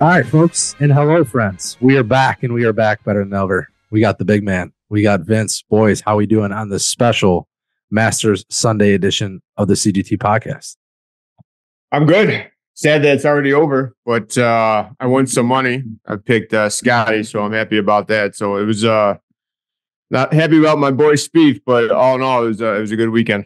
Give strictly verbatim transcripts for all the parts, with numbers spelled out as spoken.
All right, folks, and hello, friends. We are back, and we are back better than ever. We got the big man. We got Vince. Boys, how we doing on this special Masters Sunday edition of the C G T podcast? I'm good. Sad that it's already over, but uh, I won some money. I picked uh, Scotty, so I'm happy about that. So it was uh, not happy about my boy Spieth, but all in all, it was uh, it was a good weekend.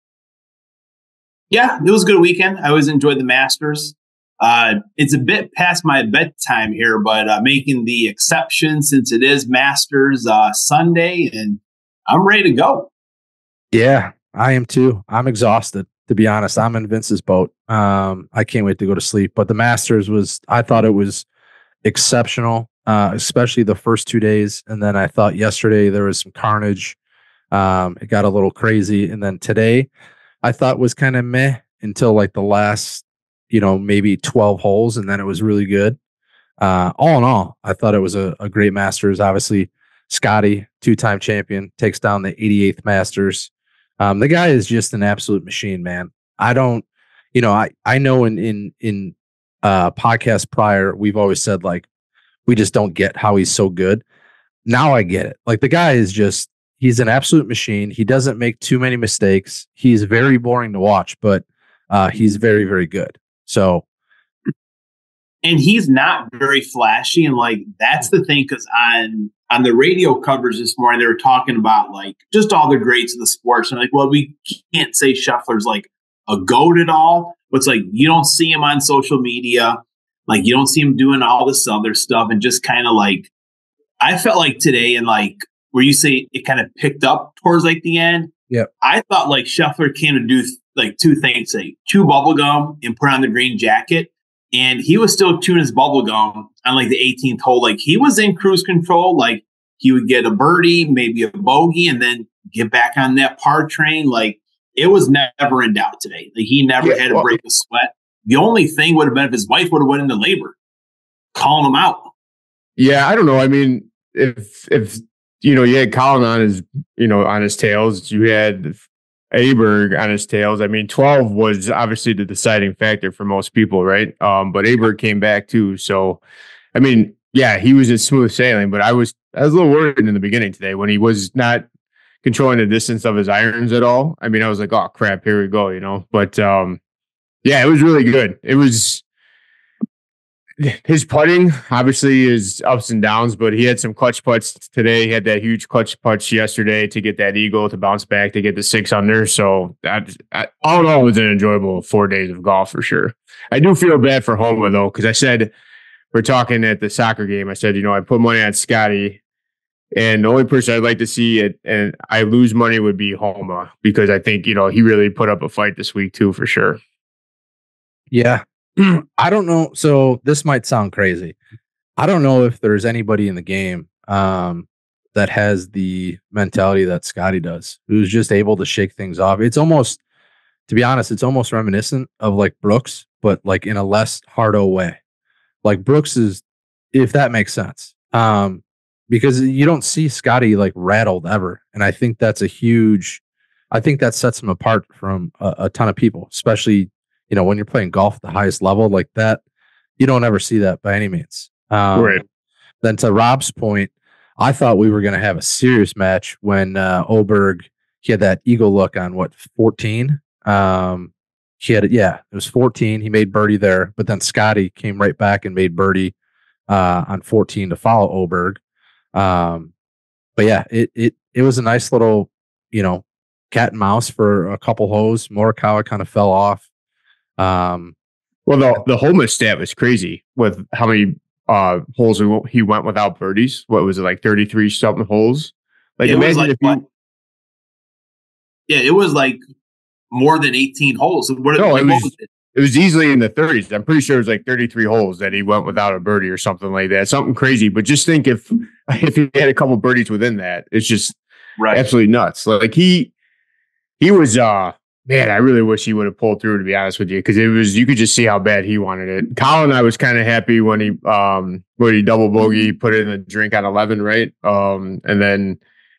Yeah, it was a good weekend. I always enjoyed the Masters. Uh, it's a bit past my bedtime here, but uh, making the exception since it is Masters uh, Sunday, and I'm ready to go. Yeah, I am too. I'm exhausted, to be honest. I'm in Vince's boat. Um, I can't wait to go to sleep. But the Masters was, I thought it was exceptional, uh, especially the first two days. And then I thought yesterday there was some carnage. Um, it got a little crazy. And then today I thought was kind of meh until like the last, you know, maybe twelve holes, and then it was really good. Uh, all in all, I thought it was a, a great Masters. Obviously, Scotty, two-time champion, takes down the eighty-eighth Masters. Um, the guy is just an absolute machine, man. I don't, you know, I I know in in in uh, podcasts prior, we've always said like we just don't get how he's so good. Now I get it. Like the guy is just, he's an absolute machine. He doesn't make too many mistakes. He's very boring to watch, but uh, he's very, very good. So, and he's not very flashy, and like that's the thing, because on on the radio coverage this morning they were talking about like just all the greats of the sports, and like, well, we can't say Scheffler's like a goat at all, but it's like you don't see him on social media, like you don't see him doing all this other stuff, and just kind of like I felt like today, and like where you say it kind of picked up towards like the end. Yeah, I thought like Scheffler came to do like two things, like chew bubble gum and put on the green jacket. And he was still chewing his bubble gum on like the eighteenth hole. Like he was in cruise control. Like he would get a birdie, maybe a bogey, and then get back on that par train. Like it was never in doubt today. Like he never yeah, had to well, break a sweat. The only thing would have been if his wife would have went into labor, calling him out. Yeah, I don't know. I mean, if if you know you had Colin on his you know on his tails, you had Aberg on his tails. I mean, twelve was obviously the deciding factor for most people, right? Um, but Aberg came back too. So, I mean, yeah, he was in smooth sailing, but I was I was a little worried in the beginning today when he was not controlling the distance of his irons at all. I mean, I was like, oh crap, here we go, you know. But um, yeah, it was really good. It was his putting obviously is ups and downs, but he had some clutch putts today. He had that huge clutch putt yesterday to get that eagle, to bounce back, to get the six under. So that, I, all in all, it was an enjoyable four days of golf for sure. I do feel bad for Homa though, because I said, we're talking at the soccer game, I said, you know, I put money on Scotty, and the only person I'd like to see it and I lose money would be Homa, because I think, you know, he really put up a fight this week too, for sure. Yeah. I don't know. So this might sound crazy. I don't know if there's anybody in the game um, that has the mentality that Scotty does, who's just able to shake things off. It's almost, to be honest, it's almost reminiscent of like Brooks, but like in a less hardo way. Like Brooks is, if that makes sense, um, because you don't see Scotty like rattled ever. And I think that's a huge, I think that sets him apart from a, a ton of people, especially, you know, when you're playing golf at the highest level like that, you don't ever see that by any means. Um, right. Then to Rob's point, I thought we were going to have a serious match when uh, Oberg, he had that eagle look on what, fourteen? Um, he had, yeah, it was fourteen. He made birdie there, but then Scotty came right back and made birdie uh, on fourteen to follow Oberg. Um, but yeah, it, it, it was a nice little, you know, cat and mouse for a couple holes. Morikawa kind of fell off. Um, well, the the Homa stat was crazy with how many uh, holes he went without birdies. What was it, like thirty-three something holes? Like, it imagine like, if you. Yeah, it was like more than eighteen holes. What, no, like, it, was, what was it? it was easily in the thirties. I'm pretty sure it was like thirty-three holes that he went without a birdie or something like that. Something crazy. But just think if if he had a couple birdies within that, it's just right. absolutely nuts. Like he he was. uh Man, I really wish he would have pulled through, to be honest with you, because it was, you could just see how bad he wanted it. Colin, I was kind of happy when he um when he double bogey, put it in a drink on eleven, right? Um, and then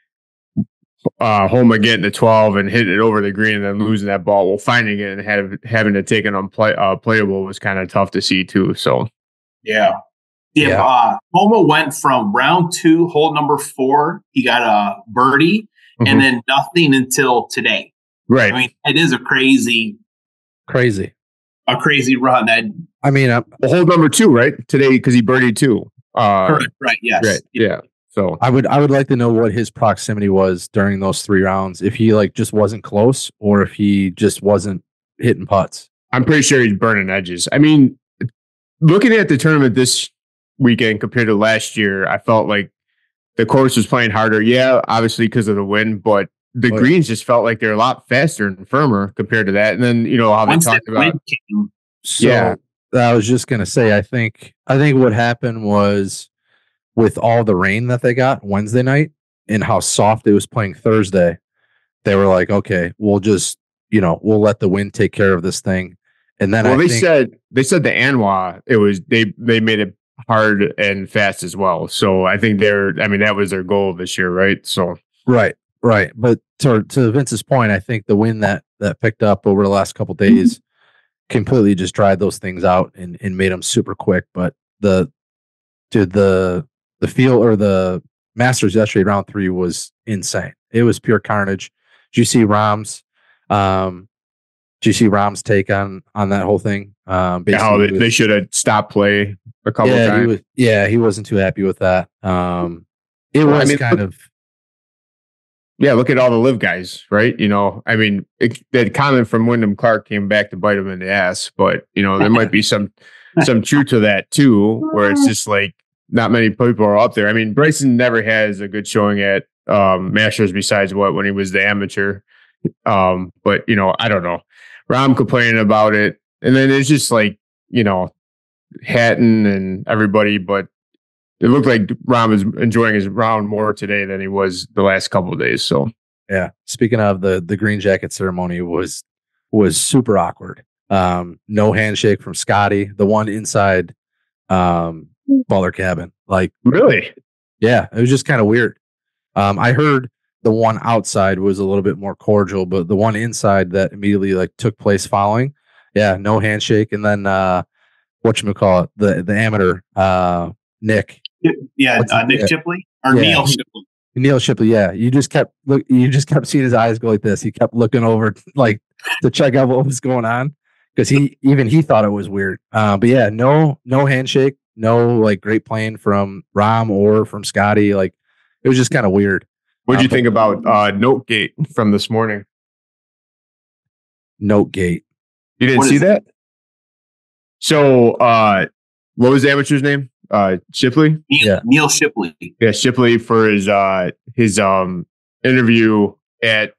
uh Homa getting to twelve and hitting it over the green and then losing that ball. Well, finding it and have, having to take it unplay uh, playable was kind of tough to see too. So Yeah. Yeah. Yeah. Uh, Homa went from round two, hole number four. He got a birdie Mhm. and then nothing until today. Right. I mean, it is a crazy, Crazy. a crazy run. That I mean, uh, Well, hole number two, right? Today, because he birdied two. Uh, correct, right? Yes. Right. Yeah. So I would I would like to know what his proximity was during those three rounds. If he like just wasn't close, or if he just wasn't hitting putts. I'm pretty sure he's burning edges. I mean, looking at the tournament this weekend compared to last year, I felt like the course was playing harder. Yeah, obviously because of the wind, but the Oh, yeah. greens just felt like they're a lot faster and firmer compared to that. And then, you know, how they Once talked that about wind came, So Yeah. I was just gonna say, I think I think what happened was with all the rain that they got Wednesday night and how soft it was playing Thursday, they were like, okay, we'll just, you know, we'll let the wind take care of this thing. And then well, I they think, said they said the Anwa, it was they they made it hard and fast as well. So I think they're I mean, that was their goal this year, right? So right, right. But to to Vince's point, I think the wind that that picked up over the last couple days completely just dried those things out and, and made them super quick. But the dude, the the feel or the Masters yesterday, round three, was insane. It was pure carnage. Did you see Rahm's? Um, did you see Rahm's take on on that whole thing? Um, how basically, they, he was- they should have stopped play a couple yeah, he times. was, yeah, he wasn't too happy with that. Um, it Well, I was mean, kind look- of Yeah, look at all the live guys, right? You know, I mean, it, that comment from Wyndham Clark came back to bite him in the ass, but you know, there might be some some truth to that too, where it's just like not many people are up there. I mean, Bryson never has a good showing at um, Masters besides what when he was the amateur. Um, but you know, I don't know. Rahm complaining about it, and then it's just like you know, Hatton and everybody, but it looked like Rahm is enjoying his round more today than he was the last couple of days. So. yeah. Speaking of the the green jacket ceremony was was super awkward. Um, no handshake from Scotty, the one inside um Butler cabin. Like, Really? yeah, it was just kind of weird. Um, I heard the one outside was a little bit more cordial, but the one inside that immediately like took place following, yeah, no handshake. And then uh whatchamacallit, the the amateur uh Nick. yeah, What's uh, his- Nick yeah. Shipley or Yeah. Neil Shipley. Neil Shipley, yeah. You just kept look you just kept seeing his eyes go like this. He kept looking over like to check out what was going on. Because he even he thought it was weird. Uh, but yeah, no, no handshake, no like great playing from Rahm or from Scotty. Like it was just kind of weird. What do you Uh, think about uh, Notegate from this morning? Note gate. You didn't What see is it? that? So, uh, what was the amateur's name? Uh, Shipley. Neil, Yeah. Neil Shipley. Yeah, Shipley for his uh, his um, interview at.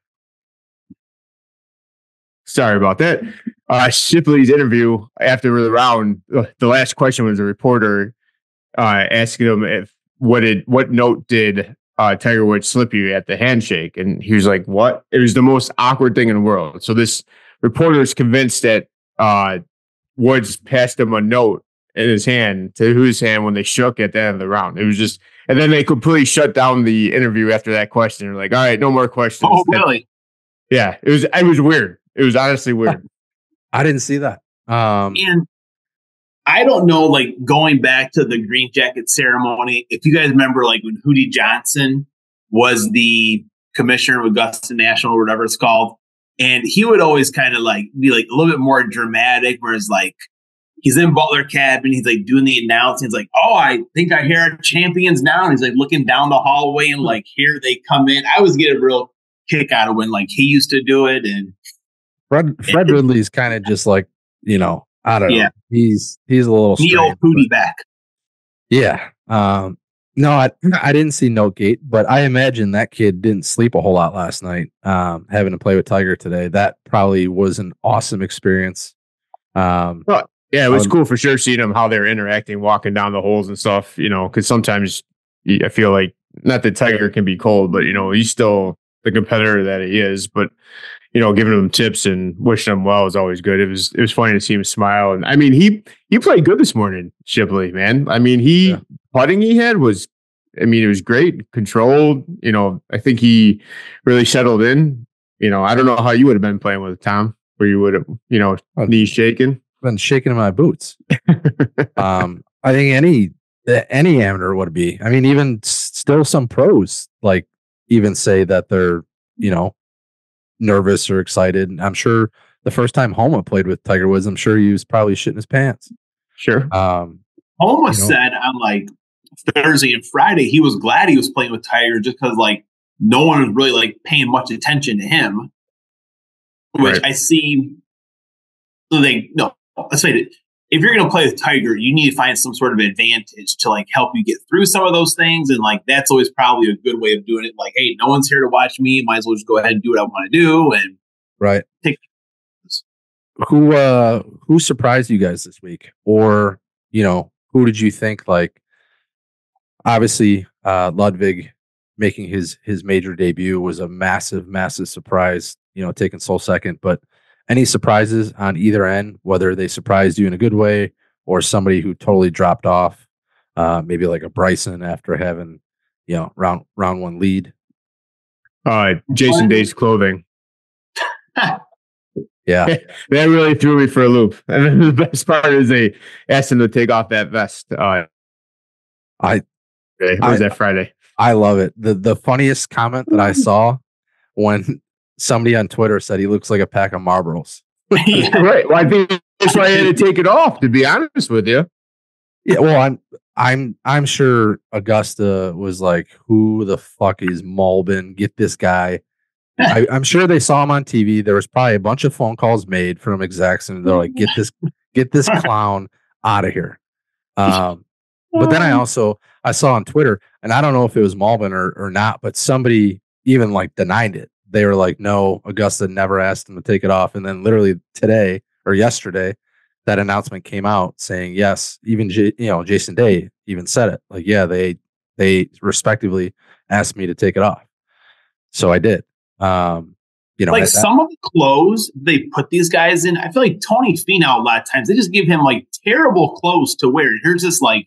Sorry about that. Uh, Shipley's interview after the round. uh, The last question was a reporter uh, asking him if what did what note did uh, Tiger Woods slip you at the handshake, and he was like, "What?" It was the most awkward thing in the world. So this reporter is convinced that uh, Woods passed him a note in his hand to whose hand when they shook at the end of the round. It was just, and then they completely shut down the interview after that question. They're like, "All right, no more questions." Oh, really? Yeah, it was. It was weird. It was honestly weird. I didn't see that. Um, And I don't know, like going back to the green jacket ceremony, if you guys remember, like when Hootie Johnson was the commissioner of Augusta National or whatever it's called, and he would always kind of like be like a little bit more dramatic, whereas like he's in Butler cabin, he's like doing the announcing, he's like, "Oh, I think I hear champions now," and he's like looking down the hallway and like here they come in. I always get a real kick out of when like he used to do it, and Fred Fred Ridley's kind of just like, you know, I don't Yeah. know. He's he's a little Neil strange, Hootie but- back. Yeah. Um, no, I I didn't see Notegate, but I imagine that kid didn't sleep a whole lot last night. Um, having to play with Tiger today, that probably was an awesome experience. Um, Yeah, it was Um, cool for sure seeing them how they're interacting, walking down the holes and stuff. You know, because sometimes y- I feel like not that Tiger can be cold, but you know he's still the competitor that he is. But you know, giving him tips and wishing him well is always good. It was it was funny to see him smile, and I mean he he played good this morning, Shipley, man. I mean he Yeah. putting he had was, I mean it was great, controlled. You know, I think he really settled in. You know, I don't know how you would have been playing with Tom, where you would have, you know, Oh. knees shaking. been shaking in my boots. Um, I think any any amateur would be. I mean, even still some pros like even say that they're, you know, nervous or excited. I'm sure the first time Homa played with Tiger Woods, I'm sure he was probably shitting his pants. Sure. Um, Homa you know, said on like Thursday and Friday he was glad he was playing with Tiger just because like no one was really like paying much attention to him, which Right. I see. Like no, let's say that if you're going to play with Tiger, you need to find some sort of advantage to like help you get through some of those things, and like that's always probably a good way of doing it. Like, hey, no one's here to watch me. Might as well just go ahead and do what I want to do. And right. take Who uh who surprised you guys this week? Or, you know, who did you think like obviously uh Ludwig making his his major debut was a massive, massive surprise, you know, taking sole second. But any surprises on either end, whether they surprised you in a good way or somebody who totally dropped off, uh, maybe like a Bryson after having, you know, round round one lead. Uh, Jason Day's clothing. Yeah, that really threw me for a loop. And then the best part is they asked him to take off that vest. Uh, I okay, what was that Friday? I love it. The the funniest comment that I saw when somebody on Twitter said he looks like a pack of Marlboros. Yeah, right. Well, I think that's why I had to take it off, to be honest with you. Yeah, well, I'm I'm I'm sure Augusta was like, who the fuck is Malbin? Get this guy. I, I'm sure they saw him on T V. There was probably a bunch of phone calls made from execs, and they're like, get this get this clown out of here. Um, but then I also I saw on Twitter, and I don't know if it was Malbin or, or not, but somebody even like denied it. They were like, no, Augusta never asked him to take it off. And then literally today or yesterday, that announcement came out saying, yes, even, J- you know, Jason Day even said it. Like, yeah, they, they respectively asked me to take it off. So I did. Um, you know, like that, some of the clothes they put these guys in, I feel like Tony Finau a lot of times, they just give him like terrible clothes to wear. Here's this like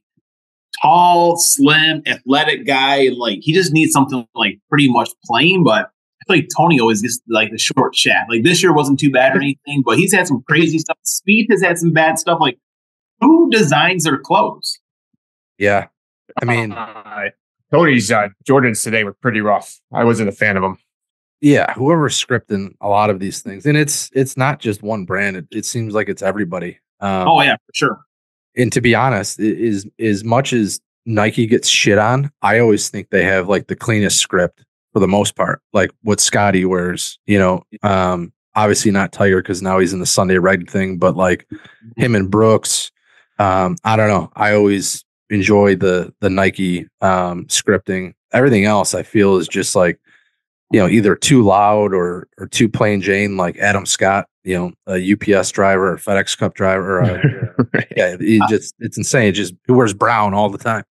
tall, slim, athletic guy. And like, he just needs something like pretty much plain, but I feel like Tony always gets like the short shaft. Like this year wasn't too bad or anything, but he's had some crazy stuff. Speed has had some bad stuff. Like who designs their clothes? Yeah. I mean, uh, Tony's uh, Jordans today were pretty rough. I wasn't a fan of them. Yeah. Whoever's scripting a lot of these things, and it's, it's not just one brand. It, it seems like it's everybody. Um, oh yeah, for sure. And to be honest, is as much as Nike gets shit on, I always think they have like the cleanest script for the most part. Like what Scotty wears, you know, um, obviously not Tiger because now he's in the Sunday Red thing, but like him and Brooks, um, I don't know. I always enjoy the the Nike um, scripting. Everything else I feel is just like, you know, either too loud or or too plain Jane, like Adam Scott, you know, a U P S driver or FedEx Cup driver. Or a, right. Yeah, he just it's insane. It just he wears brown all the time.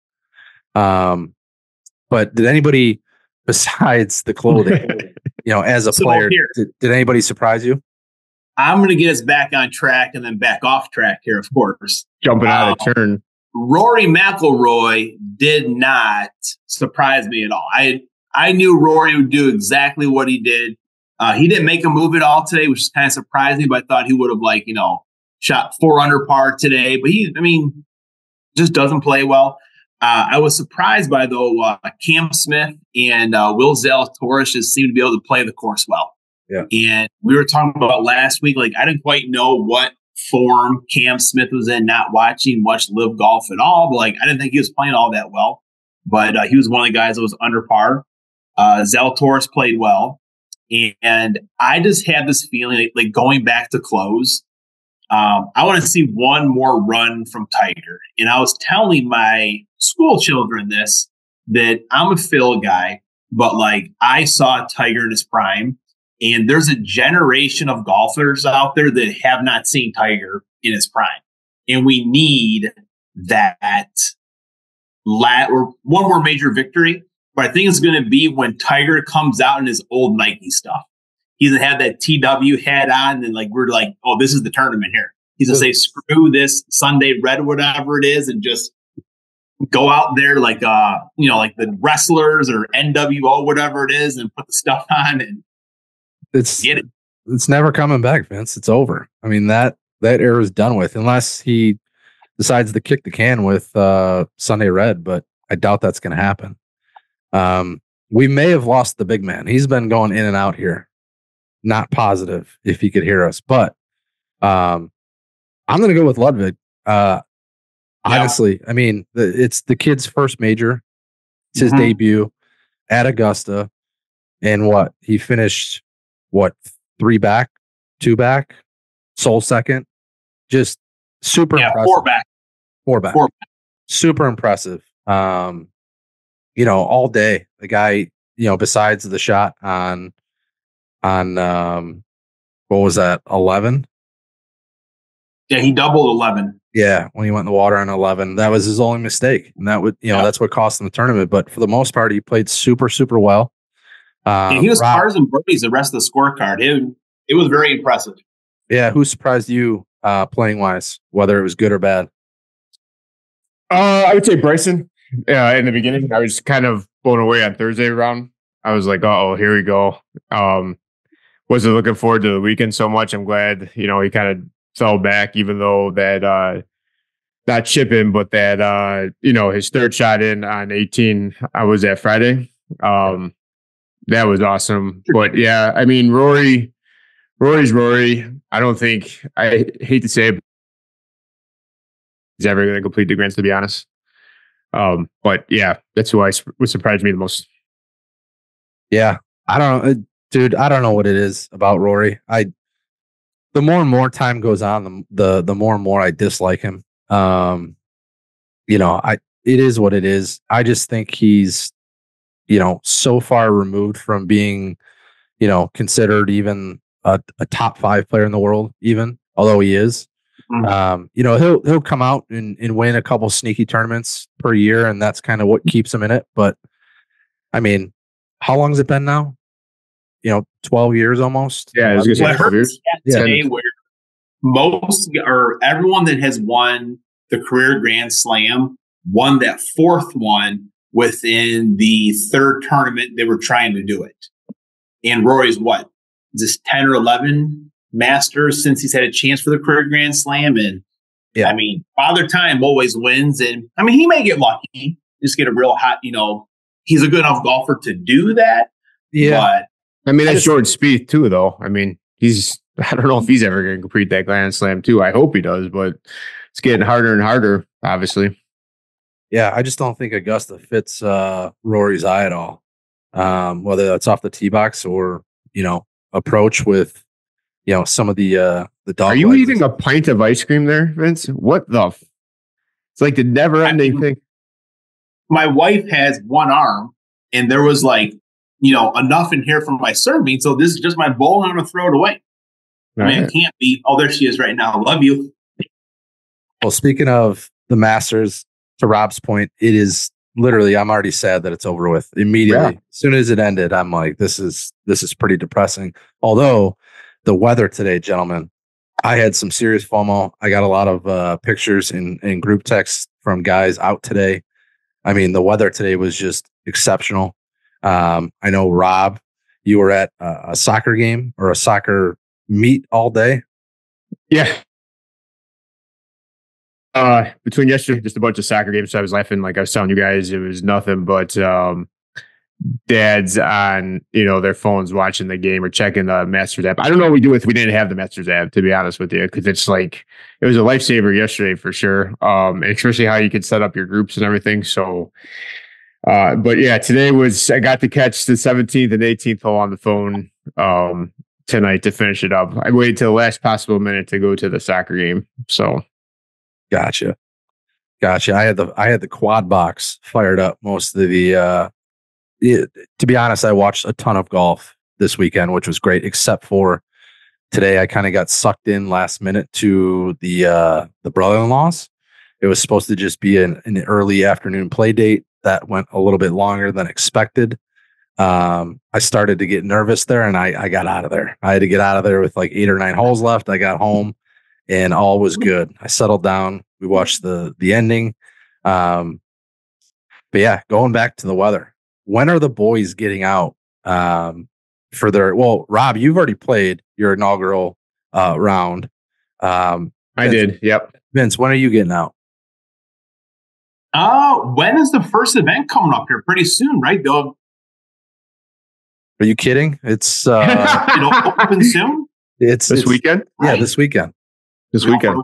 Um, but did anybody besides the clothing, you know, as a So player, here- did, did anybody surprise you? I'm going to get us back on track and then back off track here, of course. Jumping out Uh, of turn. Rory McIlroy did not surprise me at all. I I knew Rory would do exactly what he did. Uh, he didn't make a move at all today, which is kind of surprising, but I thought he would have, like, you know, shot four under par today. But he, I mean, just doesn't play well. Uh, I was surprised by, though, uh, Cam Smith and uh, Will Zalatoris just seem to be able to play the course well. Yeah. And we were talking about last week, like, I didn't quite know what form Cam Smith was in, not watching much live golf at all. But, like, I didn't think he was playing all that well. But uh, he was one of the guys that was under par. Uh, Zalatoris played well. And I just had this feeling, like, like going back to close, um, I want to see one more run from Tiger. And I was telling my school children this, that I'm a Phil guy, but like I saw Tiger in his prime. And there's a generation of golfers out there that have not seen Tiger in his prime. And we need that la- or one more major victory. But I think it's going to be when Tiger comes out in his old Nike stuff. He's going to have that T W hat on, and like we're like, oh, this is the tournament here. He's going to say, screw this Sunday Red, whatever it is, and just go out there like, uh, you know, like the wrestlers or N W O, whatever it is, and put the stuff on and It's get it. It's never coming back, Vince. It's over. I mean, that that era is done with, unless he decides to kick the can with uh, Sunday Red, but I doubt that's going to happen. Um, we may have lost the big man. He's been going in and out here. Not positive if he could hear us, but um, I'm going to go with Ludwig. Uh, yeah. Honestly, I mean, the, it's the kid's first major. It's his mm-hmm. debut at Augusta. And what? He finished, what, three back, two back, sole second. Just super yeah, impressive. Four back. Four back. Four back. Super impressive. Um, you know, all day. The guy, you know, besides the shot on, on, um, what was that, eleven? Yeah, he doubled eleven. Yeah, when he went in the water on eleven. That was his only mistake. And that would, you know, yeah. that's what cost him the tournament. But for the most part, he played super, super well. Um, yeah, he was Rob, cars and birdies the rest of the scorecard. It, it was very impressive. Yeah, who surprised you uh, playing wise, whether it was good or bad? Uh, I would say Bryson. Yeah, in the beginning, I was kind of blown away on Thursday round. I was like, "Oh, here we go." Um, wasn't looking forward to the weekend so much. I'm glad, you know, he kind of fell back, even though that uh, not chipping, but that uh, you know, his third shot in on eighteen. I was at Friday. Um, that was awesome. But yeah, I mean, Rory, Rory's Rory. I don't think I hate to say it, he's ever going to complete the Grands, to be honest. Um, but yeah, that's who I would surprise me the most. Yeah, I don't know, dude. I don't know what it is about Rory. I the more and more time goes on, the the, the more and more I dislike him. Um, you know, I it is what it is. I just think he's, you know, so far removed from being, you know, considered even a, a top five player in the world, even although he is. Mm-hmm. Um, you know, he'll he'll come out and, and win a couple sneaky tournaments per year, and that's kind of what keeps him in it. But I mean, how long has it been now? You know, twelve years almost. Yeah, I was gonna say years. Today yeah. where most or everyone that has won the career Grand Slam won that fourth one within the third tournament they were trying to do it. And Rory's what? Is this ten or eleven Masters since he's had a chance for the career Grand Slam? And yeah, I mean, Father Time always wins. And I mean, he may get lucky, just get a real hot, you know, he's a good enough golfer to do that. Yeah. But I mean, that's Jordan Spieth too, though. I mean, he's, I don't know if he's ever going to complete that Grand Slam too. I hope he does, but it's getting harder and harder, obviously. Yeah, I just don't think Augusta fits uh, Rory's eye at all. Um, whether that's off the tee box or, you know, approach with, you know, some of the uh, the dog. Are you eating a pint of ice cream there, Vince? What the? F- it's like the never-ending thing. My wife has one arm, and there was like, you know, enough in here for my serving. So this is just my bowl, and I'm gonna throw it away. I mean, it can't be. Oh, there she is right now. Love you. Well, speaking of the Masters, to Rob's point, it is literally. I'm already sad that it's over with immediately. Yeah. As soon as it ended, I'm like, this is this is pretty depressing. Although the weather today, gentlemen, I had some serious FOMO. I got a lot of uh, pictures in, in group texts from guys out today. I mean, the weather today was just exceptional. Um, I know, Rob, you were at a, a soccer game or a soccer meet all day. Yeah. Uh, between yesterday, just a bunch of soccer games. So I was laughing, like I was telling you guys, it was nothing but um, dads on, you know, their phones watching the game or checking the Masters app. I don't know what we do if we didn't have the Masters app, to be honest with you, because it's like, it was a lifesaver yesterday for sure. Um, especially how you could set up your groups and everything. So, uh, but yeah, today was, I got to catch the seventeenth and eighteenth hole on the phone um, tonight to finish it up. I waited till the last possible minute to go to the soccer game. So, gotcha. Gotcha. I had the, I had the quad box fired up most of the, uh, It, to be honest, I watched a ton of golf this weekend, which was great, except for today. I kind of got sucked in last minute to the uh, the brother-in-laws. It was supposed to just be an, an early afternoon play date that went a little bit longer than expected. Um, I started to get nervous there, and I, I got out of there. I had to get out of there with like eight or nine holes left. I got home, and all was good. I settled down. We watched the the ending. Um, but yeah, going back to the weather. When are the boys getting out um, for their? Well, Rob, you've already played your inaugural uh, round. Um, I Vince, did. Yep. Vince, when are you getting out? Uh, when is the first event coming up here? Pretty soon, right? They'll Are you kidding? It's uh, it'll open soon. it's This it's- weekend? Yeah, Right. this weekend, This weekend.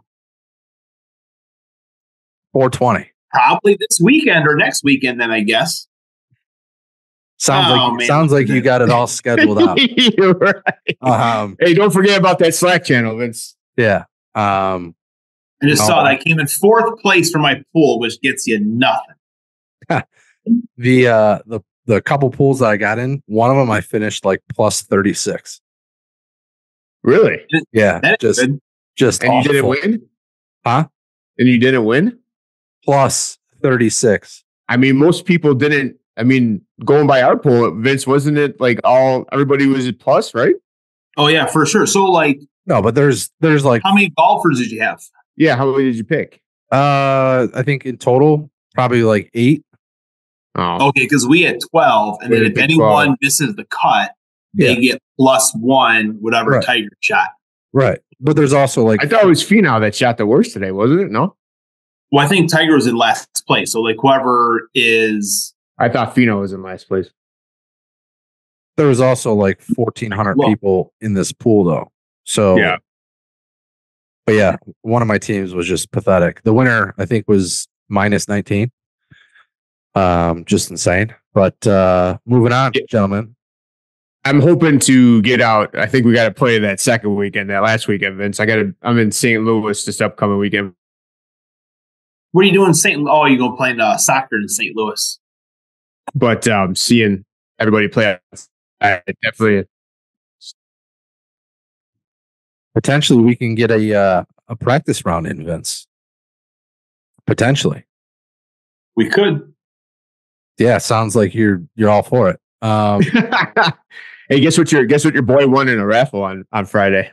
four twenty. Probably this weekend or next weekend, then I guess. Sounds Oh, like man. sounds like you got it all scheduled out. You're right. Um, Hey, don't forget about that Slack channel, Vince. yeah. Um, I just Oh. saw that I came in fourth place for my pool, which gets you nothing. the uh the the couple pools that I got in, one of them I finished like plus thirty-six. Really? Yeah, That's just good. just And you didn't awful. win? Huh? And you didn't win? Plus thirty-six. I mean, most people didn't. I mean, going by our poll, Vince, wasn't it like all everybody was at plus, right? Oh yeah, for sure. So like, No, but there's there's like how many golfers did you have? Yeah. How many did you pick? uh I think in total probably like eight. Oh, Okay, because we had twelve, and We then had if pick anyone twelve. misses the cut, they Yeah. get plus one, whatever Right. Tiger shot. Right. But there's also like I thought it was Finau that shot the worst today, wasn't it? No, Well, I think Tiger was in last place. So like whoever is I thought Finau was in last place. there was also like fourteen hundred Well- people in this pool though. So Yeah. But yeah, one of my teams was just pathetic. The winner, I think, was minus nineteen. Um, just insane. But uh moving on, Yeah. gentlemen. I'm hoping to get out. I think we got to play that second weekend, that last weekend, Vince. I got to. I'm in Saint Louis this upcoming weekend. what are you doing in Saint Oh, you go playing uh, soccer in Saint Louis. But um, seeing everybody play, I definitely. Potentially we can get a uh, a practice round in, Vince. Potentially. We could. Yeah, sounds like you're you're all for it. Um Hey, guess what your guess what your boy won in a raffle on on Friday?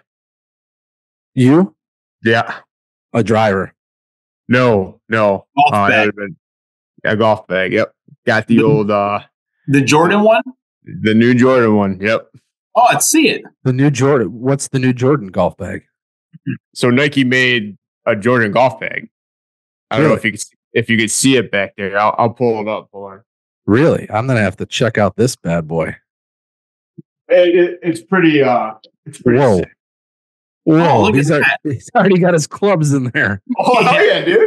you, Yeah. a driver. No, no. Golf Uh, that bag. would've been a golf bag. Yep. Got the The- old uh The Jordan one? the new Jordan one. Yep. Oh, let's see it. The new Jordan. What's the new Jordan golf bag? So Nike made a Jordan golf bag. I don't know Really? if you could if you could see it back there. I'll I'll pull it up. Hold on. Really? I'm gonna have to check out this bad boy. It, it, it's pretty uh it's pretty Whoa. sick. Whoa, Oh, look he's, at al- he's already got his clubs in there. Oh hell yeah, dude.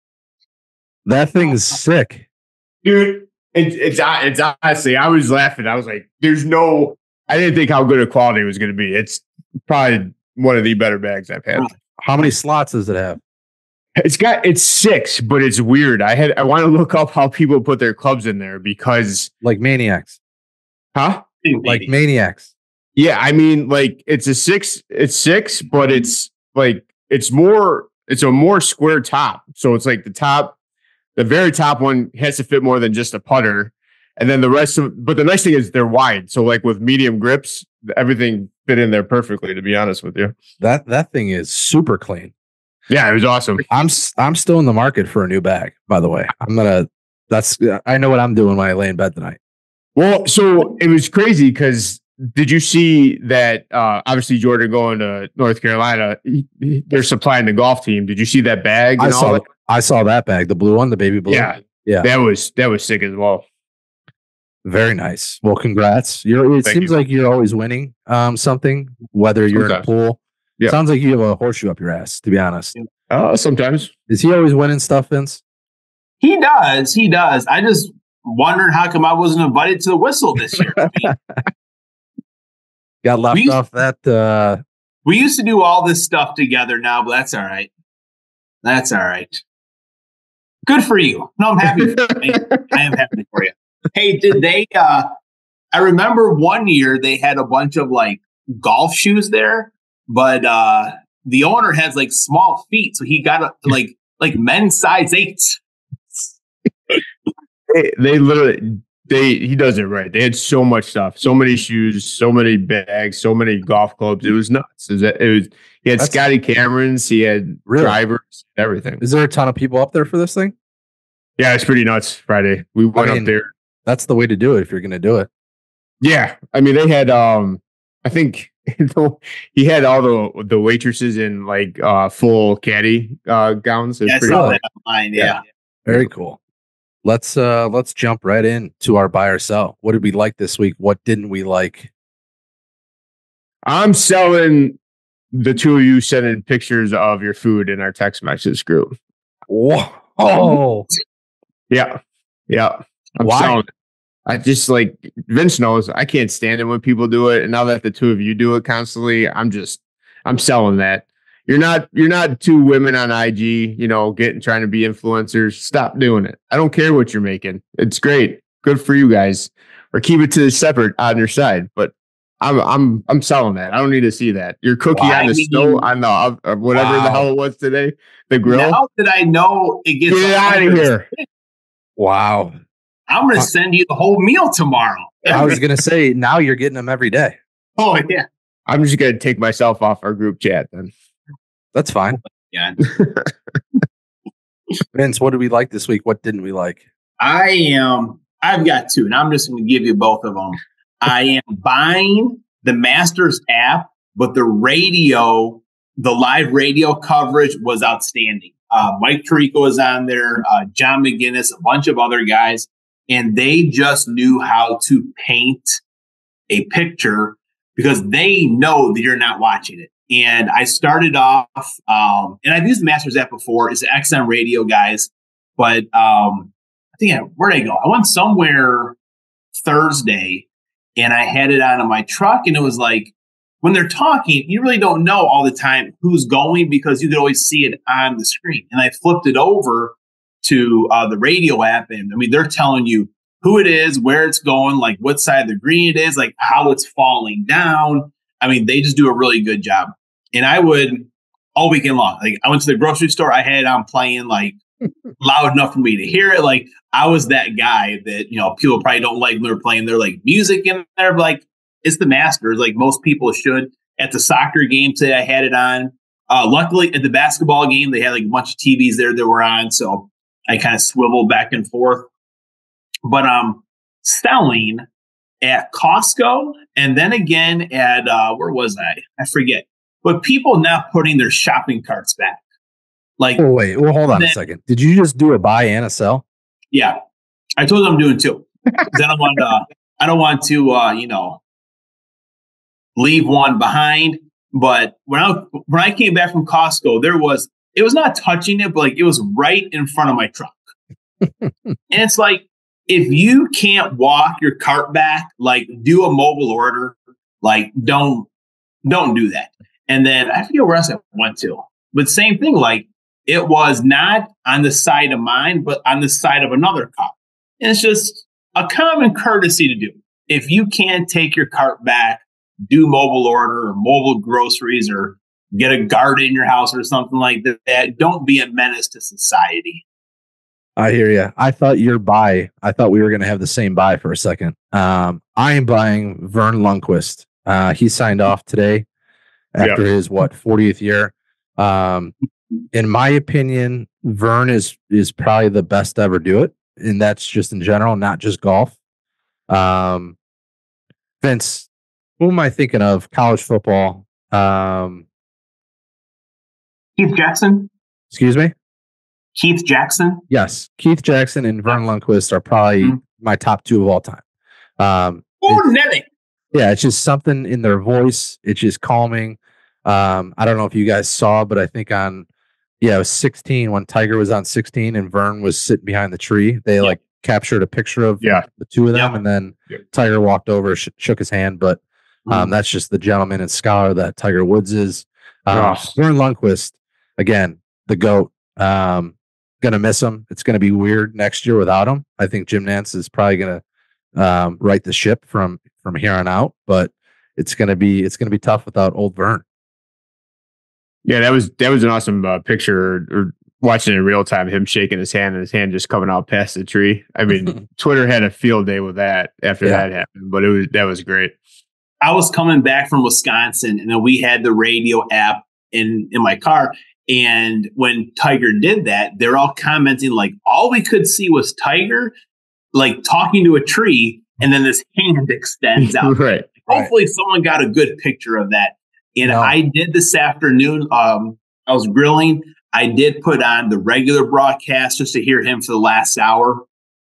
That thing is sick. Dude, it's it's it's honestly, I was laughing. I was like, there's no I didn't think how good a quality it was gonna be. It's probably one of the better bags I've had. How many slots does it have? It's got it's six, but it's weird. I had I want to look up how people put their clubs in there because Like maniacs. huh? Like maniacs. Yeah, I mean, like it's a six, it's six, but it's like it's more, it's a more square top. So it's like the top, the very top one has to fit more than just a putter, and then the rest of. But the nice thing is they're wide, so like with medium grips, everything fit in there perfectly. To be honest with you, That that thing is super clean. yeah, it was awesome. I'm s- I'm still in the market for a new bag, by the way. I'm gonna that's I know what I'm doing when I lay in bed tonight. Well, so it was crazy because did you see that? Uh, obviously, Jordan going to North Carolina, he- he- they're supplying the golf team. Did you see that bag? I And all saw that? I saw that bag, the blue one, the baby blue. Yeah, Yeah. that was that was sick as well. Very nice. Well, congrats. You're it Thank seems you. like you're always winning um something, whether you're in a Sometimes. pool. Yeah. Sounds like you have a horseshoe up your ass, to be honest. Uh, sometimes. Is he always winning stuff, Vince? He does. He does. I just wondered how come I wasn't invited to the whistle this year. I mean, Got left We- off that uh we used to do all this stuff together now, but that's all right. That's all right. Good for you. No, I'm happy. For you. I am happy for you. Hey, did they? Uh, I remember one year they had a bunch of like golf shoes there, but uh, the owner has like small feet, so he got a, like like men's size eights. They, they literally they he does it right. They had so much stuff, so many shoes, so many bags, so many golf clubs. It was nuts. It was, it was he had That's- Scotty Camerons, he had Really? drivers, everything. is there a ton of people up there for this thing? Yeah, it's pretty nuts. Friday we went mean- up there. That's the way to do it if you're gonna do it. Yeah, I mean they had um I think he had all the the waitresses in like uh full caddy uh gowns. It was Yeah, I pretty saw cool. that online. Yeah. Very cool. let's uh let's jump right in to our buy or sell. What did we like this week? What didn't we like? I'm selling the two of you sending pictures of your food in our text message group. Whoa. Oh. Yeah. Yeah. I'm Why? selling it. I just like Vince knows I can't stand it when people do it. And now that the two of you do it constantly, I'm just I'm selling that. You're not you're not two women on I G, you know, getting trying to be influencers. Stop doing it. I don't care what you're making. It's great. Good for you guys. Or keep it to the separate on your side. But I'm I'm I'm selling that. I don't need to see that. Your cookie Why? on the stove on the uh, whatever Wow. the hell it was today. The grill. Now that I know it gets Get out of here. Wow. I'm going to send you the whole meal tomorrow. I was gonna say now you're getting them every day. Oh, yeah. I'm just gonna take myself off our group chat then. That's fine. Yeah. Vince, what did we like this week? What didn't we like? I am, I've got two, and I'm just going to give you both of them. I am buying the Masters app, but the radio, the live radio coverage was outstanding. Uh, Mike Tirico was on there, uh, John McGinnis, a bunch of other guys, and they just knew how to paint a picture because they know that you're not watching it. And I started off, um, and I've used the Masters app before. It's X M radio, guys. But um, I think, I, where'd I go? I went somewhere Thursday, and I had it on in my truck. And it was like, when they're talking, you really don't know all the time who's going because you can always see it on the screen. And I flipped it over to uh, the radio app. And I mean, they're telling you who it is, where it's going, like what side of the green it is, like how it's falling down. I mean, they just do a really good job. And I would all weekend long, like I went to the grocery store, I had it on playing like loud enough for me to hear it. Like I was that guy that, you know, people probably don't like when they're playing their like music in there, but like it's the Masters, like most people should. At the soccer game today, I had it on. Uh, luckily, at the basketball game, they had like a bunch of T Vs there that were on, so I kind of swiveled back and forth. But um, selling at Costco, and then again at uh, where was I? I forget. But people not putting their shopping carts back. Like, Oh wait, well hold on then, a second. Did you just do a buy and a sell? Yeah, I told them I'm doing two. I don't want to. I don't want to. Uh, you know. leave one behind. But when I when I came back from Costco, there was it was not touching it, but like it was right in front of my truck. And it's like, if you can't walk your cart back, like do a mobile order, like don't don't do that. And then I forget where else I went to. But same thing, like it was not on the side of mine, but on the side of another car. And it's just a common courtesy to do. If you can't take your cart back, do mobile order or mobile groceries or get a guard in your house or something like that. Don't be a menace to society. I hear you. I thought your buy, I thought we were going to have the same buy for a second. Um, I am buying Vern Lundquist. Uh, he signed off today after Yep. his, what, fortieth year. Um, in my opinion, Vern is, is probably the best to ever do it. And that's just in general, not just golf. Um, Vince, who am I thinking of? College football. Um, Keith Jackson? excuse me? Keith Jackson? Yes. Keith Jackson and Vern Lundquist are probably Mhm. my top two of all time. Um, Or it's- Netting. yeah, it's just something in their voice. It's just calming. Um, I don't know if you guys saw, but I think on, yeah, it was sixteen when Tiger was on sixteen and Vern was sitting behind the tree. They Yeah. like captured a picture of Yeah. the two of them, Yeah. and then Yeah. Tiger walked over, sh- shook his hand. But um, Mhm. that's just the gentleman and scholar that Tiger Woods is. Um, Oh. Vern Lundquist, again, the GOAT. Um, gonna miss him. It's gonna be weird next year without him. I think Jim Nance is probably gonna um, right the ship from from here on out, but it's gonna be it's gonna be tough without old Vern. Yeah, that was that was an awesome uh, picture. Or watching in real time, him shaking his hand and his hand just coming out past the tree. I mean, Twitter had a field day with that after Yeah. that happened, but it was that was great. I was coming back from Wisconsin, and then we had the radio app in, in my car. And when Tiger did that, they're all commenting like all we could see was Tiger like talking to a tree, and then this hand extends out. Right. Hopefully someone got a good picture of that. And No. I did this afternoon. Um, I was grilling. I did put on the regular broadcast just to hear him for the last hour.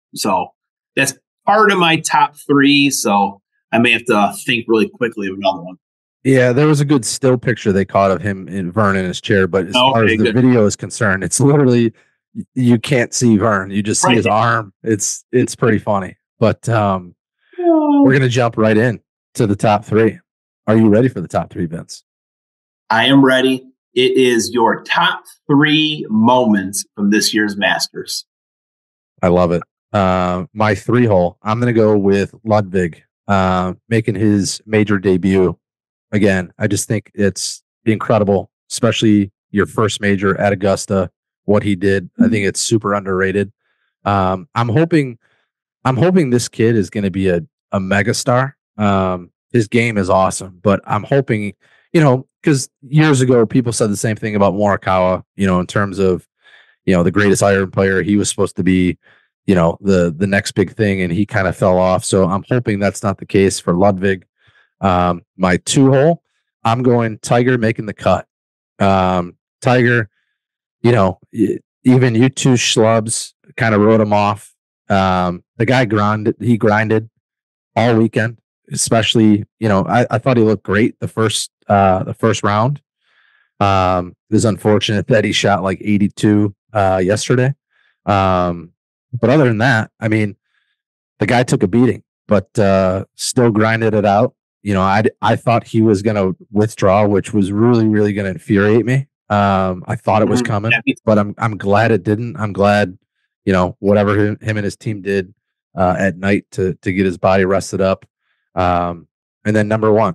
So that's part of my top three. So I may have to think really quickly of another one. Yeah, there was a good still picture they caught of him in Vern in his chair, but as Oh, far okay, as the good. video is concerned, it's literally you can't see Vern. You just see Right. his arm. It's it's pretty funny. But um, we're gonna jump right in to the top three. Are you ready for the top three, Vince? I am ready. It is your top three moments from this year's Masters. I love it. Uh, my three hole. I'm gonna go with Ludwig uh, making his major debut. Again, I just think it's incredible, especially your first major at Augusta. What he did, I think it's super underrated. Um, I'm hoping, I'm hoping this kid is going to be a a megastar. Um, his game is awesome, but I'm hoping, you know, because years ago people said the same thing about Morikawa. You know, in terms of, you know, the greatest iron player, he was supposed to be, you know, the the next big thing, and he kind of fell off. So I'm hoping that's not the case for Ludwig. Um, my two hole, I'm going Tiger making the cut. Um, Tiger, you know, even you two schlubs kind of wrote him off. Um, the guy grinded, he grinded all weekend, especially, you know, I, I thought he looked great the first, uh, the first round. Um, it was unfortunate that he shot like eighty-two, uh, yesterday. Um, but other than that, I mean, the guy took a beating, but, uh, still grinded it out. You know, I I thought he was going to withdraw, which was really, really going to infuriate me. Um, I thought it was coming, but I'm I'm glad it didn't. I'm glad, you know, whatever him, him and his team did uh, at night to to get his body rested up. Um, and then number one,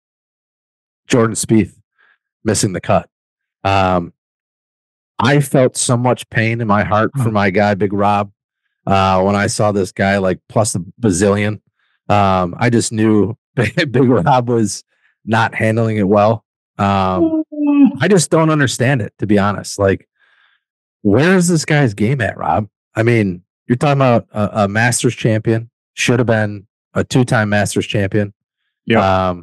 Jordan Spieth missing the cut. Um, I felt so much pain in my heart for my guy, Big Rob, uh, when I saw this guy like plus a bazillion. Um, I just knew Big Rob was not handling it well. Um, I just don't understand it, to be honest. Like, where is this guy's game at, Rob? I mean, you're talking about a, a Masters champion, should have been a two-time Masters champion. Yeah. Um,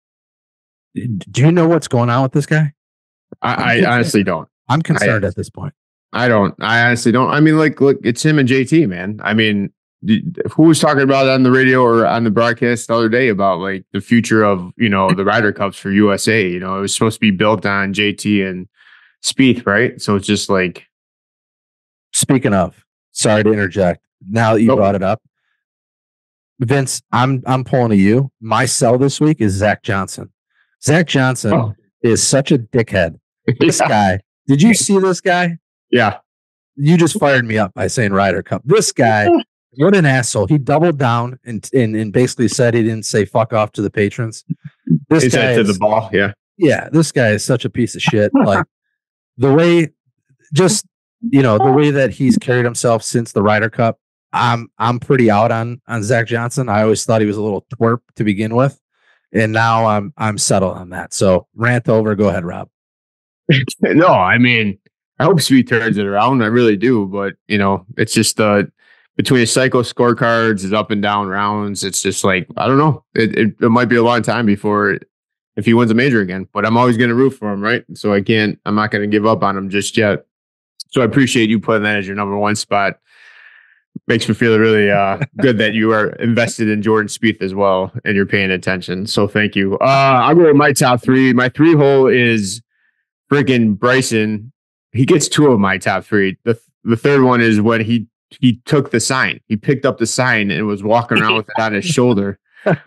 do you know what's going on with this guy? I, I honestly don't. I'm concerned I, at this point. I don't. I honestly don't. I mean, like, look, it's him and J T, man. I mean, who was talking about it on the radio or on the broadcast the other day about like the future of, you know, the Ryder Cups for U S A? You know, it was supposed to be built on J T and Spieth, right? So it's just like. Speaking of, sorry to interject. Now that you nope. brought it up, Vince, I'm I'm pulling to you. My sell this week is Zach Johnson. Zach Johnson oh. is such a dickhead. This yeah. guy. Did you see this guy? Yeah. You just fired me up by saying Ryder Cup. This guy. What an asshole. He doubled down and, and and basically said he didn't say fuck off to the patrons. This he guy said to is, the ball, yeah. Yeah, this guy is such a piece of shit. Like the way just you know, the way that he's carried himself since the Ryder Cup, I'm I'm pretty out on on Zach Johnson. I always thought he was a little twerp to begin with. And now I'm I'm settled on that. So rant over, go ahead, Rob. No, I mean, I hope Spieth turns it around. I really do, but you know, it's just uh between his cycle scorecards, his up and down rounds, it's just like, I don't know. It, it, it might be a long time before it, if he wins a major again, but I'm always going to root for him, right? So I can't, I'm not going to give up on him just yet. So I appreciate you putting that as your number one spot. Makes me feel really uh, good that you are invested in Jordan Spieth as well and you're paying attention. So thank you. Uh, I'll go with my top three. My three hole is freaking Bryson. He gets two of my top three. The, the third one is when he He took the sign. He picked up the sign and was walking around with it on his shoulder.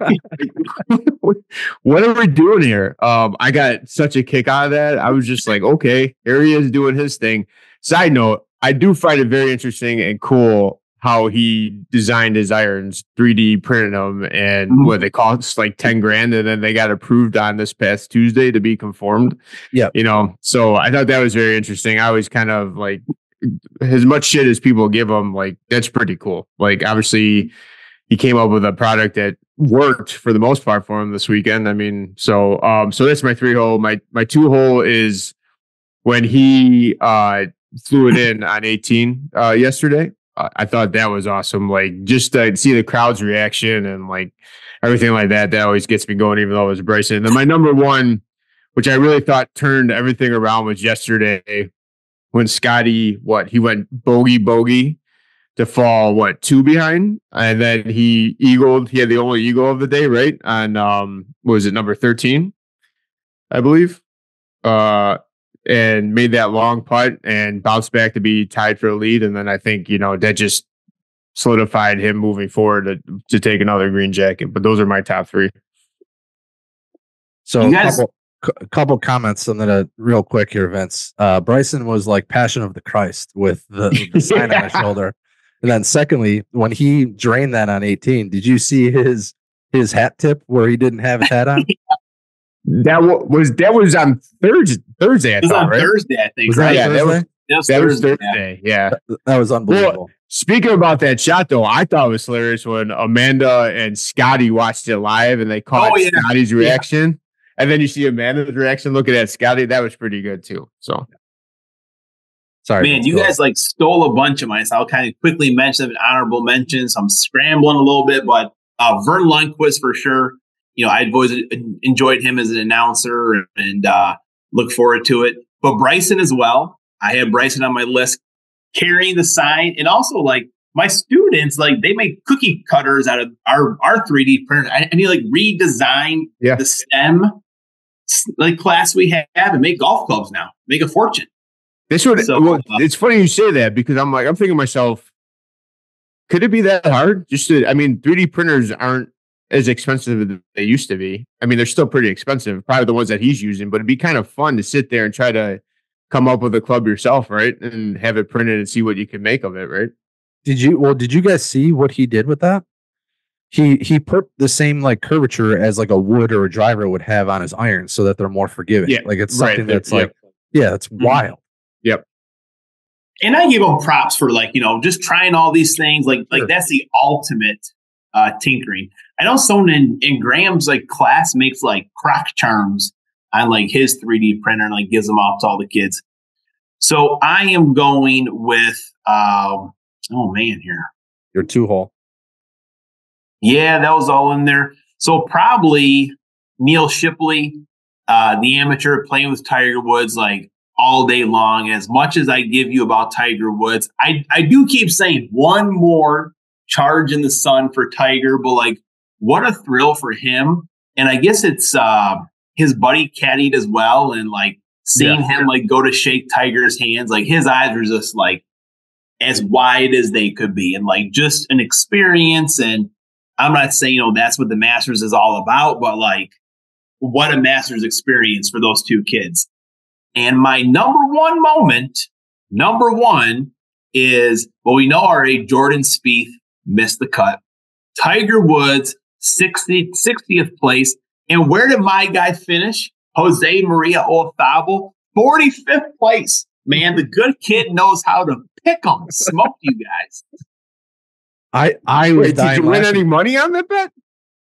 What are we doing here? Um, I got such a kick out of that. I was just like, okay, here he is doing his thing. Side note, I do find it very interesting and cool how he designed his irons, three D printed them, and mm-hmm. what they cost like ten grand, and then they got approved on this past Tuesday to be conformed. Yeah, you know, so I thought that was very interesting. I always kind of like. As much shit as people give him, like that's pretty cool. Like obviously he came up with a product that worked for the most part for him this weekend. I mean, so um, so that's my three hole. My my two hole is when he uh flew it in on eighteen uh yesterday. Uh, I thought that was awesome. Like just to see the crowd's reaction and like everything like that. That always gets me going, even though it was Bryson. And then my number one, which I really thought turned everything around, was yesterday. When Scotty, what, he went bogey, bogey to fall what two behind, and then he eagled. He had the only eagle of the day, right? On um, what was it, number thirteen, I believe, uh, and made that long putt and bounced back to be tied for the lead. And then I think you know that just solidified him moving forward to, to take another green jacket. But those are my top three. So a couple, a couple comments on that uh, real quick here, Vince. Uh, Bryson was like Passion of the Christ with the, the sign yeah. on his shoulder. And then secondly, when he drained that on eighteen, did you see his his hat tip where he didn't have his hat on? That was that was on Thursday. Thursday, I it was thought, on right? Thursday, I think. Was right? that yeah, Thursday? that was, that was that Thursday. was Thursday. Yeah, that, that was unbelievable. Well, speaking about that shot, though, I thought it was hilarious when Amanda and Scotty watched it live and they caught oh, yeah. Scotty's reaction, yeah. and then you see Amanda's reaction looking at Scotty. That was pretty good too. So. Sorry, man, you guys like stole a bunch of mine. So I'll kind of quickly mention them in honorable mentions. I'm scrambling a little bit, but uh, Vern Lundquist for sure. You know, I've always enjoyed him as an announcer and, and uh, look forward to it. But Bryson as well. I have Bryson on my list carrying the sign, and also like my students, like they make cookie cutters out of our our three D printers. I, I need to like redesign yeah. the STEM like class we have and make golf clubs now. Make a fortune. This would. So, well, uh, it's funny you say that because I'm like I'm thinking to myself, could it be that hard? Just to, I mean, three D printers aren't as expensive as they used to be. I mean, they're still pretty expensive, probably the ones that he's using. But it'd be kind of fun to sit there and try to come up with a club yourself, right, and have it printed and see what you can make of it, right? Did you? Well, did you guys see what he did with that? He he put the same like curvature as like a wood or a driver would have on his irons, so that they're more forgiving. Yeah, like it's right. something that's yeah. like, yeah, it's Mm-hmm. wild. Yep. And I give him props for like, you know, just trying all these things. Like, like Sure. that's the ultimate uh, tinkering. I know someone in, in Graham's like class makes like crock charms on like his three D printer and like gives them off to all the kids. So I am going with, um, oh man, here. Your two hole. Yeah, that was all in there. So probably Neil Shipley, uh, the amateur playing with Tiger Woods, like all day long. As much as I give you about Tiger Woods, I, I do keep saying one more charge in the sun for Tiger, but like what a thrill for him. And I guess it's uh, his buddy caddied as well. And like seeing yeah. him like go to shake Tiger's hands, like his eyes were just like as wide as they could be. And like just an experience. And I'm not saying, you know, that's what the Masters is all about, but like what a Masters experience for those two kids. And my number one moment, number one is, well, we know already Jordan Spieth missed the cut. Tiger Woods, sixtieth, sixtieth place. And where did my guy finish? Jose Maria Olazabal, forty-fifth place. Man, the good kid knows how to pick them, smoke you guys. I I was Wait, did you win laughing. any money on that bet?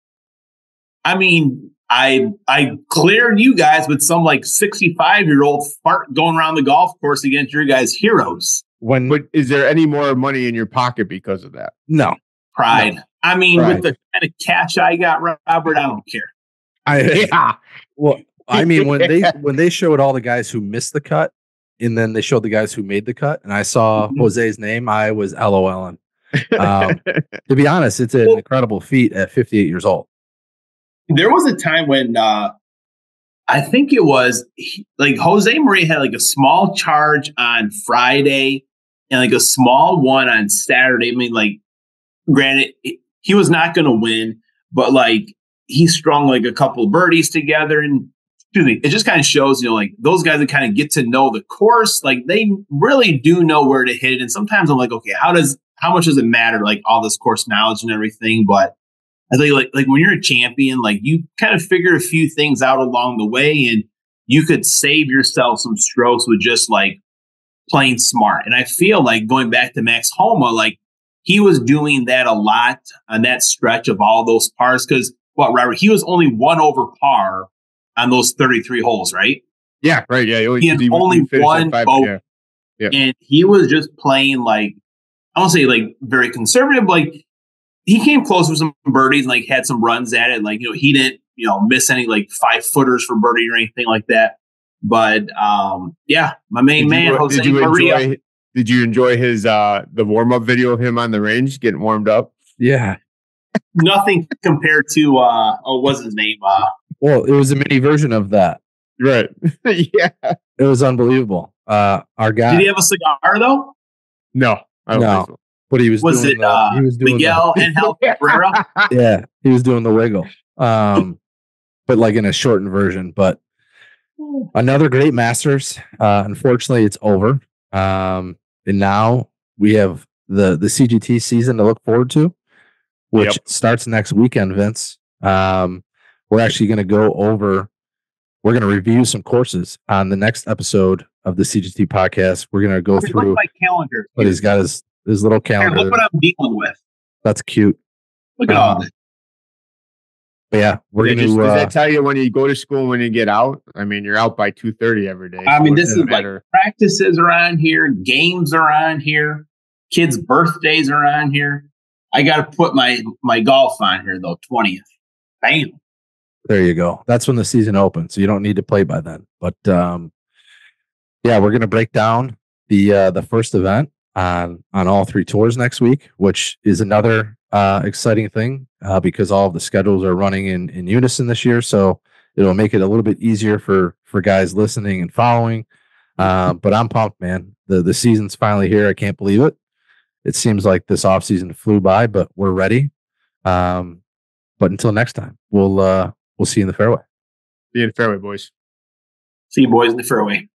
I mean, I I cleared you guys with some like sixty-five year old fart going around the golf course against your guys' heroes. When But is there any more money in your pocket because of that? no, Pride. No. I mean, Pride. with the kind of cash I got, Robert, I don't care. I Yeah. well, I mean when they when they showed all the guys who missed the cut, and then they showed the guys who made the cut, and I saw Mhm. Jose's name, I was LOLing. Um, to be honest, it's an Well- incredible feat at fifty-eight years old. There was a time when uh, I think it was he- like Jose Maria had like a small charge on Friday and like a small one on Saturday. I mean, like, granted, it- he was not going to win, but like he strung like a couple of birdies together. And excuse me, it just kind of shows, you know, like those guys that kind of get to know the course, like they really do know where to hit it. And sometimes I'm like, okay, how does how much does it matter? Like all this course knowledge and everything, but I think like like when you're a champion, like you kind of figure a few things out along the way, and you could save yourself some strokes with just like playing smart. And I feel like going back to Max Homa, like he was doing that a lot on that stretch of all those pars. Because what, Robert, he was only one over par on those thirty-three holes, right? Yeah, right. Yeah, He had only finished at one five, vote. yeah. Yep. And he was just playing like, I won't say like very conservative, but like he came close with some birdies and like had some runs at it. Like, you know, he didn't, you know, miss any like five footers for birdie or anything like that. But um, yeah, my main Did man, you, Jose did you Maria. enjoy? did you enjoy his uh the warm up video of him on the range getting warmed up? Yeah. Nothing compared to uh oh, what's his name? Uh Well, it was a mini version of that. Right. Yeah. It was unbelievable. Uh, our guy. Did he have a cigar though? No. I don't No. think so. But he was, Was doing it the, uh, he was doing Miguel the, Angel Cabrera? yeah, he was doing the wiggle. Um, but like in a shortened version. But another great Masters. Uh, unfortunately, it's over. Um, and now we have the the C G T season to look forward to, which Yep. starts next weekend, Vince. Um, we're actually going to go over. We're going to review some courses on the next episode of the C G T podcast. We're going to go Look through. my calendar. But he's got his his little Here, calendar. look what I'm dealing with. That's cute. Look at all Um, this. But yeah, we're Yeah, going just, to. does Uh, that tell you when you go to school and when you get out? I mean, you're out by two thirty every day. I so mean, it this is doesn't like matter. practices are on here, games are on here, kids' birthdays are on here. I got to put my my golf on here though. twentieth. Bam. there you go. That's when the season opens, so you don't need to play by then. But um, yeah, we're going to break down the uh, the first event on on all three tours next week, which is another uh, exciting thing uh, because all of the schedules are running in in unison this year. So it'll make it a little bit easier for for guys listening and following. Um, but I'm pumped, man. The the season's finally here. I can't believe it. It seems like this off season flew by, but we're ready. Um, but until next time, we'll uh, we'll see you in the fairway. Be in fairway, boys. See you boys in the fairway.